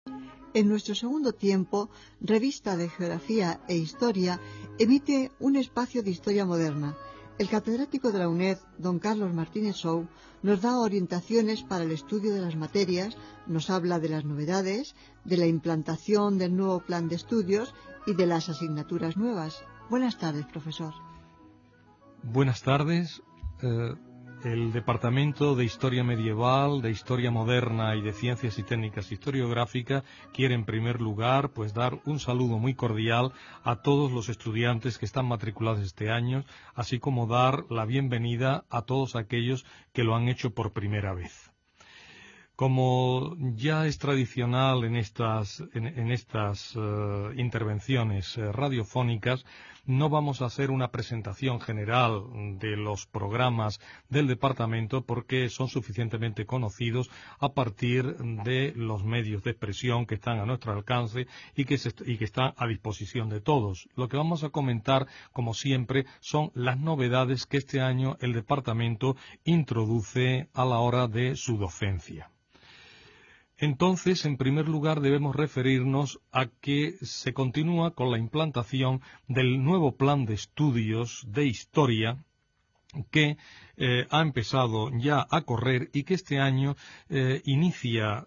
En nuestro segundo tiempo, Revista de Geografía e Historia emite un espacio de historia moderna. El catedrático de la UNED, don Carlos Martínez Sou, nos da orientaciones para el estudio de las materias, nos habla de las novedades, de la implantación del nuevo plan de estudios y de las asignaturas nuevas. Buenas tardes, profesor. Buenas tardes. El Departamento de Historia Medieval, de Historia Moderna y de Ciencias y Técnicas Historiográficas quiere en primer lugar dar un saludo muy cordial a todos los estudiantes que están matriculados este año, así como dar la bienvenida a todos aquellos que lo han hecho por primera vez. Como ya es tradicional en estas intervenciones radiofónicas, no vamos a hacer una presentación general de los programas del departamento porque son suficientemente conocidos a partir de los medios de expresión que están a nuestro alcance y que están a disposición de todos. Lo que vamos a comentar, como siempre, son las novedades que este año el departamento introduce a la hora de su docencia. Entonces, en primer lugar, debemos referirnos a que se continúa con la implantación del nuevo plan de estudios de historia que ha empezado ya a correr y que este año inicia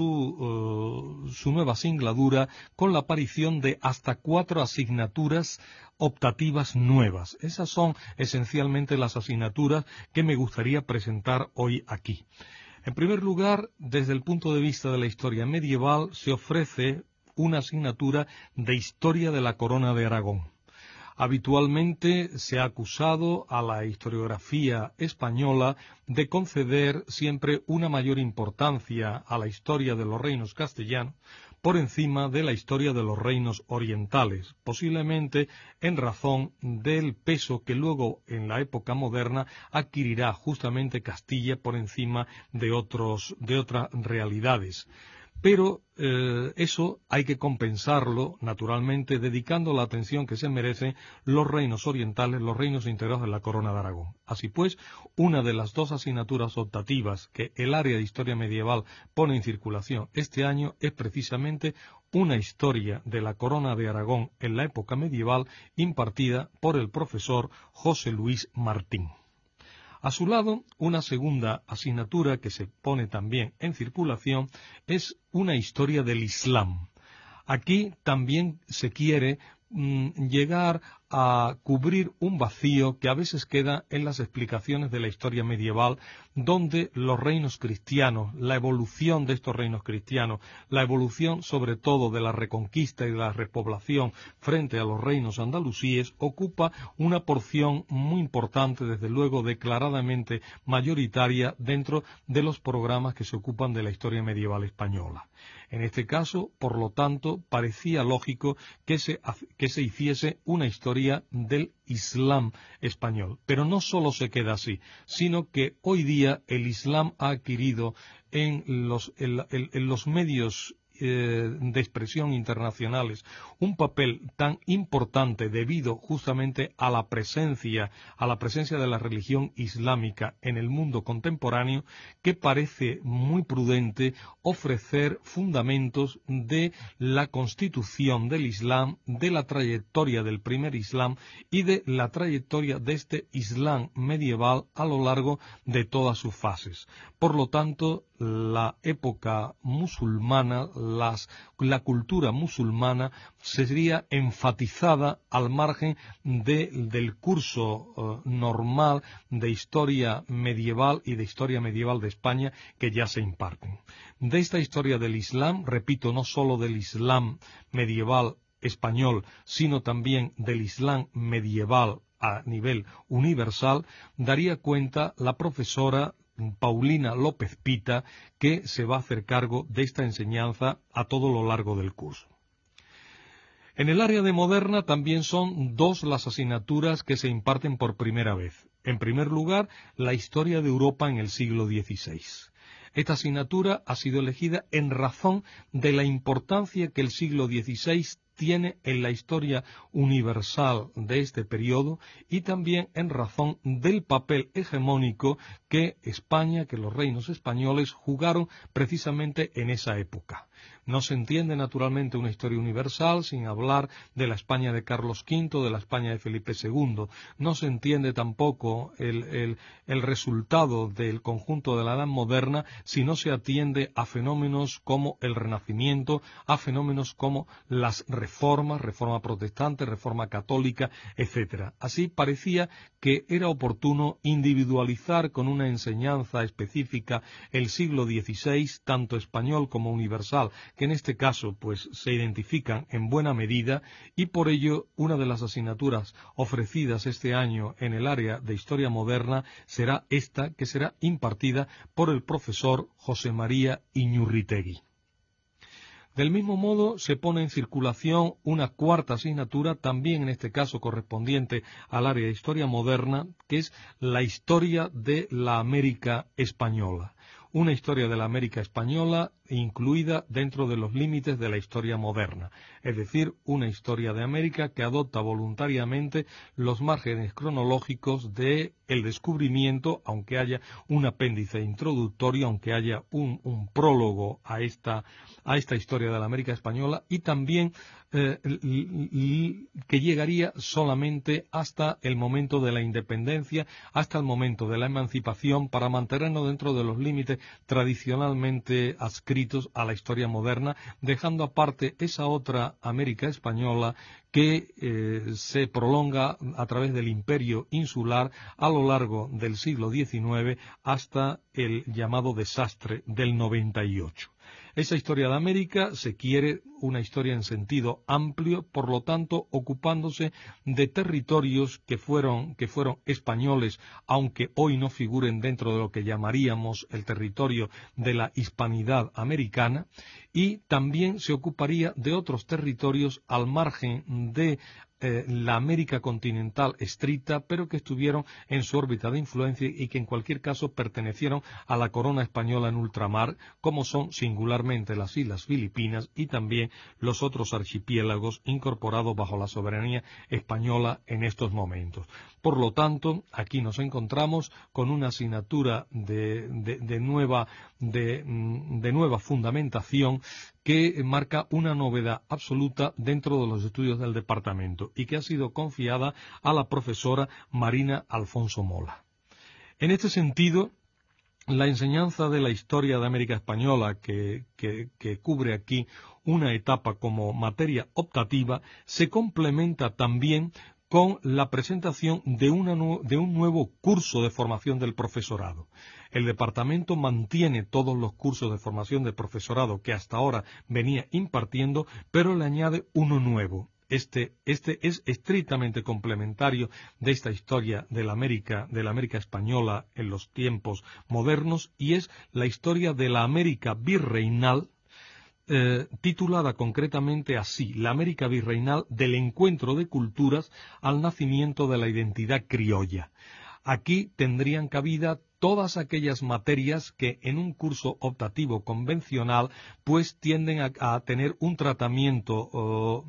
su nueva singladura con la aparición de hasta 4 asignaturas optativas nuevas. Esas son esencialmente las asignaturas que me gustaría presentar hoy aquí. En primer lugar, desde el punto de vista de la historia medieval, se ofrece una asignatura de Historia de la Corona de Aragón. Habitualmente se ha acusado a la historiografía española de conceder siempre una mayor importancia a la historia de los reinos castellanos por encima de la historia de los reinos orientales, posiblemente en razón del peso que luego en la época moderna adquirirá justamente Castilla por encima de otras realidades. Pero eso hay que compensarlo, naturalmente, dedicando la atención que se merecen los reinos orientales, los reinos integrados en la Corona de Aragón. Así pues, una de las 2 asignaturas optativas que el área de historia medieval pone en circulación este año es precisamente una historia de la Corona de Aragón en la época medieval impartida por el profesor José Luis Martín. A su lado, una segunda asignatura que se pone también en circulación es una historia del Islam. Aquí también se quiere llegar a cubrir un vacío que a veces queda en las explicaciones de la historia medieval, donde los reinos cristianos, la evolución de estos reinos cristianos, la evolución sobre todo de la reconquista y de la repoblación frente a los reinos andalusíes, ocupa una porción muy importante, desde luego declaradamente mayoritaria, dentro de los programas que se ocupan de la historia medieval española. En este caso, por lo tanto, parecía lógico que se hiciese una historia del Islam español. Pero no solo se queda así, sino que hoy día el Islam ha adquirido en los medios de expresión internacionales un papel tan importante debido justamente a la presencia de la religión islámica en el mundo contemporáneo, que parece muy prudente ofrecer fundamentos de la constitución del Islam, de la trayectoria del primer Islam y de la trayectoria de este Islam medieval a lo largo de todas sus fases. Por lo tanto, la época musulmana, la cultura musulmana sería enfatizada al margen del curso normal de historia medieval y de historia medieval de España que ya se imparten. De esta historia del Islam, repito, no solo del Islam medieval español, sino también del Islam medieval a nivel universal, daría cuenta la profesora Paulina López Pita, que se va a hacer cargo de esta enseñanza a todo lo largo del curso. En el área de moderna también son 2 las asignaturas que se imparten por primera vez. En primer lugar, la historia de Europa en el siglo XVI. Esta asignatura ha sido elegida en razón de la importancia que el siglo XVI tiene en la historia universal de este periodo y también en razón del papel hegemónico que España, que los reinos españoles jugaron precisamente en esa época. No se entiende naturalmente una historia universal sin hablar de la España de Carlos V, de la España de Felipe II. No se entiende tampoco el resultado del conjunto de la Edad Moderna si no se atiende a fenómenos como el Renacimiento, a fenómenos como las reformas, reforma protestante, reforma católica, etcétera. Así parecía que era oportuno individualizar con una enseñanza específica el siglo XVI, tanto español como universal, que en este caso pues se identifican en buena medida, y por ello una de las asignaturas ofrecidas este año en el área de Historia Moderna será esta, que será impartida por el profesor José María Iñurritegui. Del mismo modo, se pone en circulación una cuarta asignatura, también en este caso correspondiente al área de Historia Moderna, que es la historia de la América Española. Una historia de la América Española incluida dentro de los límites de la historia moderna, es decir, una historia de América que adopta voluntariamente los márgenes cronológicos de el descubrimiento, aunque haya un apéndice introductorio, aunque haya un prólogo a esta historia de la América Española, y también que llegaría solamente hasta el momento de la independencia, hasta el momento de la emancipación, para mantenernos dentro de los límites tradicionalmente adscritos a la historia moderna, dejando aparte esa otra América Española que se prolonga a través del imperio insular a lo largo del siglo XIX hasta el llamado desastre del 98. Esa historia de América se quiere una historia en sentido amplio, por lo tanto, ocupándose de territorios que fueron españoles, aunque hoy no figuren dentro de lo que llamaríamos el territorio de la hispanidad americana, y también se ocuparía de otros territorios al margen de la América continental estricta, pero que estuvieron en su órbita de influencia y que en cualquier caso pertenecieron a la corona española en ultramar, como son singularmente las Islas Filipinas y también los otros archipiélagos incorporados bajo la soberanía española en estos momentos. Por lo tanto, aquí nos encontramos con una asignatura de nueva fundamentación que marca una novedad absoluta dentro de los estudios del departamento y que ha sido confiada a la profesora Marina Alfonso Mola. En este sentido, la enseñanza de la historia de América Española, que cubre aquí una etapa como materia optativa, se complementa también con la presentación de un nuevo curso de formación del profesorado. El departamento mantiene todos los cursos de formación del profesorado que hasta ahora venía impartiendo, pero le añade uno nuevo. Este es estrictamente complementario de esta historia de la América Española en los tiempos modernos, y es la historia de la América virreinal, titulada concretamente así: la América virreinal del encuentro de culturas al nacimiento de la identidad criolla. Aquí tendrían cabida todas aquellas materias que en un curso optativo convencional pues tienden a tener un tratamiento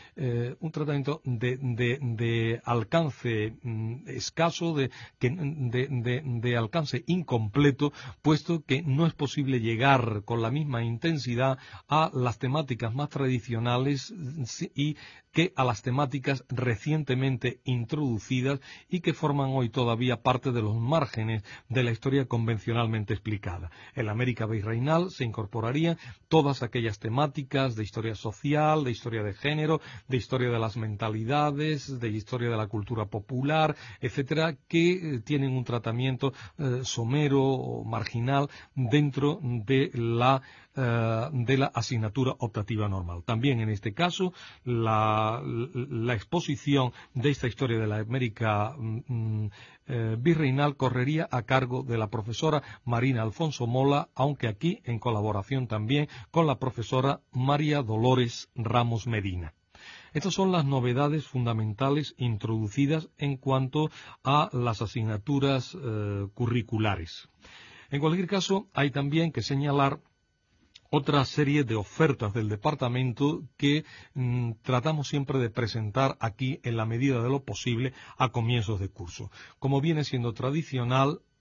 de alcance escaso, de alcance incompleto, puesto que no es posible llegar con la misma intensidad a las temáticas más tradicionales y que a las temáticas recientemente introducidas y que forman hoy todavía parte de los márgenes de la historia convencionalmente explicada. En la América virreinal se incorporarían todas aquellas temáticas de historia social, de historia de género, de historia de las mentalidades, de historia de la cultura popular, etcétera, que tienen un tratamiento somero o marginal dentro de la asignatura optativa normal. También en este caso la exposición de esta historia de la América virreinal correría a cargo de la profesora Marina Alfonso Mola, aunque aquí en colaboración también con la profesora María Dolores Ramos Medina. Estas son las novedades fundamentales introducidas en cuanto a las asignaturas curriculares. En cualquier caso, hay también que señalar otra serie de ofertas del departamento que tratamos siempre de presentar aquí en la medida de lo posible a comienzos de curso. Como viene siendo tradicional,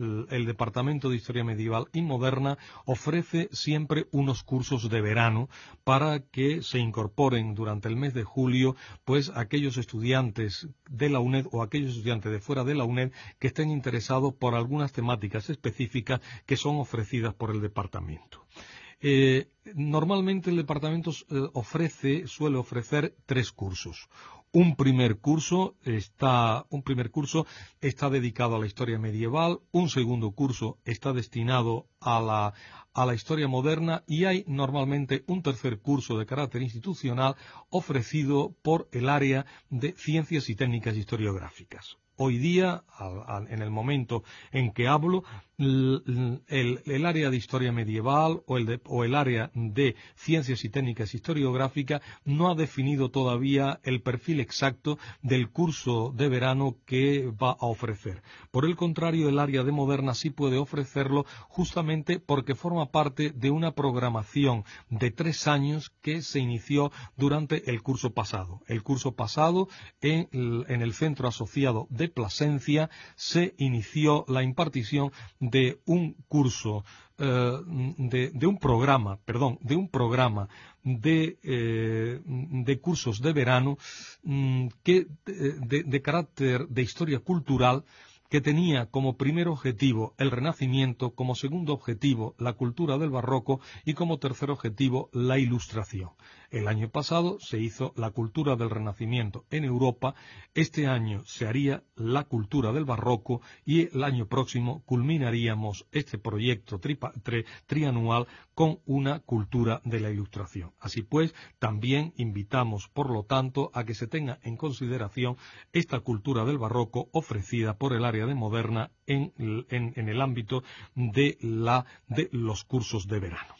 el Departamento de Historia Medieval y Moderna ofrece siempre unos cursos de verano para que se incorporen durante el mes de julio, pues aquellos estudiantes de la UNED o aquellos estudiantes de fuera de la UNED que estén interesados por algunas temáticas específicas que son ofrecidas por el departamento. Normalmente el departamento suele ofrecer 3 cursos. Un primer curso está dedicado a la historia medieval, un segundo curso está destinado a la historia moderna y hay normalmente un tercer curso de carácter institucional ofrecido por el área de ciencias y técnicas historiográficas. Hoy día, en el momento en que hablo, el área de historia medieval o el área de ciencias y técnicas historiográficas no ha definido todavía el perfil exacto del curso de verano que va a ofrecer. Por el contrario, el área de moderna sí puede ofrecerlo justamente porque forma parte de una programación de 3 años que se inició durante el curso pasado. El curso pasado en el centro asociado de Plasencia se inició la impartición de un curso, de un programa de cursos de verano de carácter de historia cultural, que tenía como primer objetivo el Renacimiento, como segundo objetivo la cultura del Barroco y como tercer objetivo la Ilustración. El año pasado se hizo la cultura del Renacimiento en Europa, este año se haría la cultura del Barroco y el año próximo culminaríamos este proyecto trianual con una cultura de la Ilustración. Así pues, también invitamos, por lo tanto, a que se tenga en consideración esta cultura del Barroco ofrecida por el área de moderna en el ámbito de los cursos de verano.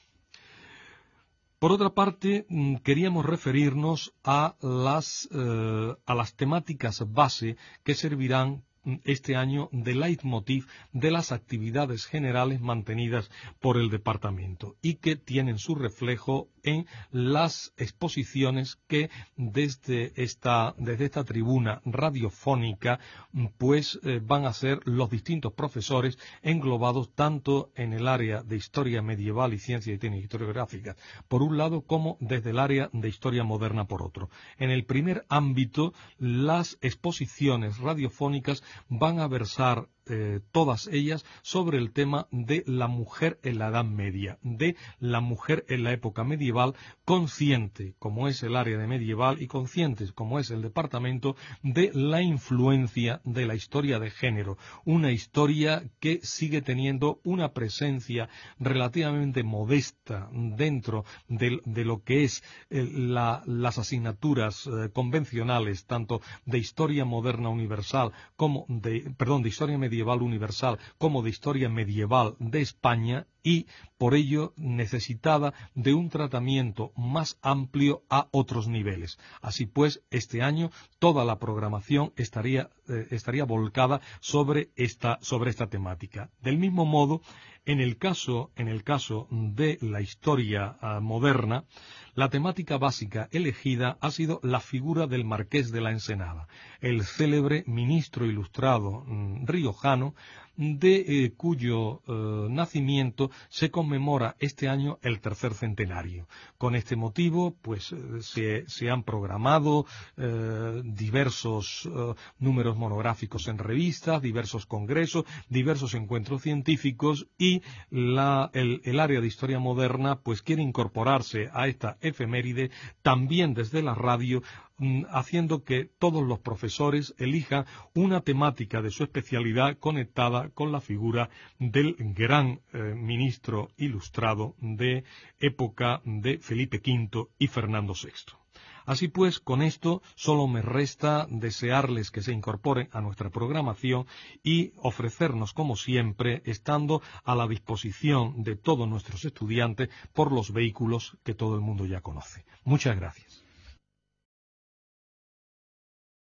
Por otra parte, queríamos referirnos a las temáticas base que servirán este año de leitmotiv de las actividades generales mantenidas por el departamento y que tienen su reflejo en las exposiciones que desde esta tribuna radiofónica pues van a ser los distintos profesores englobados tanto en el área de historia medieval y ciencias y técnicas historiográficas por un lado como desde el área de historia moderna por otro. En el primer ámbito, las exposiciones radiofónicas van a versar todas ellas sobre el tema de la mujer en la Edad Media, de la mujer en la época medieval, consciente como es el área de medieval y conscientes como es el departamento de la influencia de la historia de género, una historia que sigue teniendo una presencia relativamente modesta dentro de lo que es las asignaturas convencionales, tanto de historia moderna universal como de historia medieval universal como de historia medieval de España y por ello necesitada de un tratamiento más amplio a otros niveles. Así pues, este año toda la programación estaría volcada sobre esta temática. Del mismo modo, en el caso de la historia moderna, la temática básica elegida ha sido la figura del Marqués de la Ensenada, el célebre ministro ilustrado riojano, cuyo nacimiento se conmemora este año el tercer centenario. Con este motivo, pues se han programado diversos números monográficos en revistas, diversos congresos, diversos encuentros científicos y el área de historia moderna pues quiere incorporarse a esta efeméride también desde la radio, haciendo que todos los profesores elijan una temática de su especialidad conectada con la figura del gran ministro ilustrado de época de Felipe V y Fernando VI. Así pues, con esto solo me resta desearles que se incorporen a nuestra programación y ofrecernos, como siempre, estando a la disposición de todos nuestros estudiantes por los vehículos que todo el mundo ya conoce. Muchas gracias.